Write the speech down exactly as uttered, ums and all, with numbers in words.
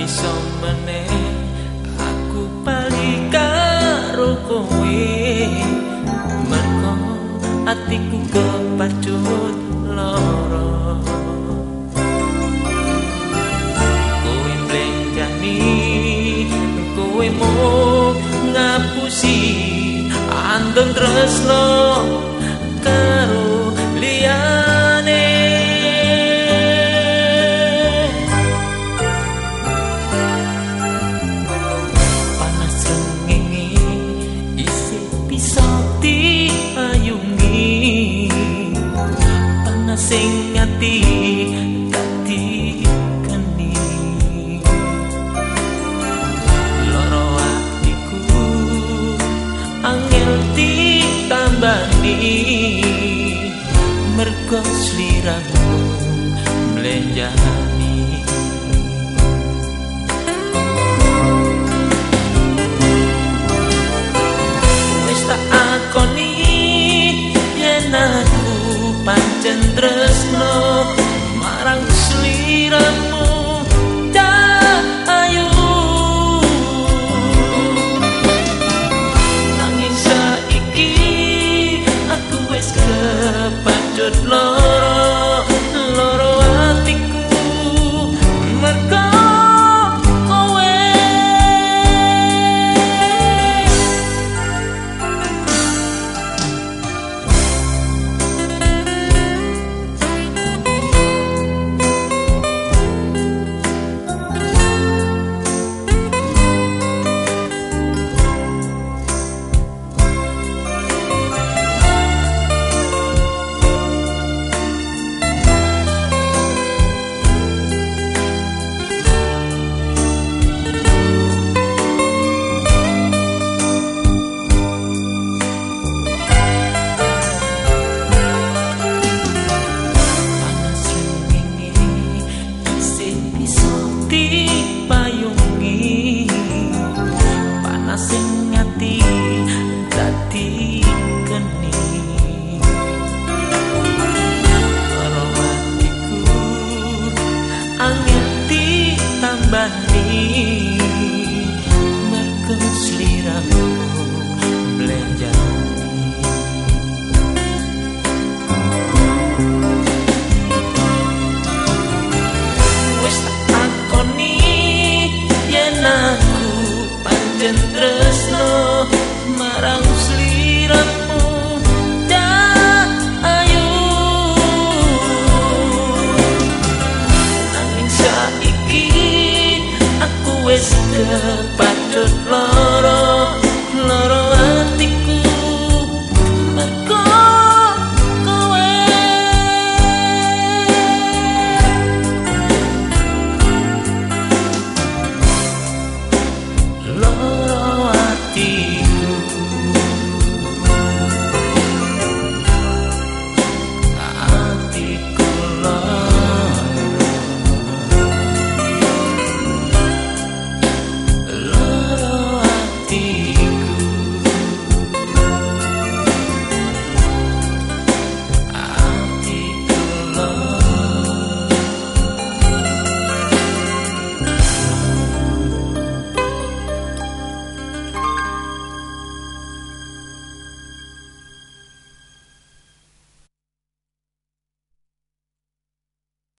iso meneh aku bali karo kowe mergo atiku kepacut lara kowe mlenjani kowe mau ngapusi andeng tresno karo liyane panas srengenge isih bisa diayungi panas sing ati dadi geni loro atiku angel ditambani mergo sliramu mlenjani wis tak akoni yen aku pancen tresno marang sliramu ayu nanging saiki aku wis kepacut loro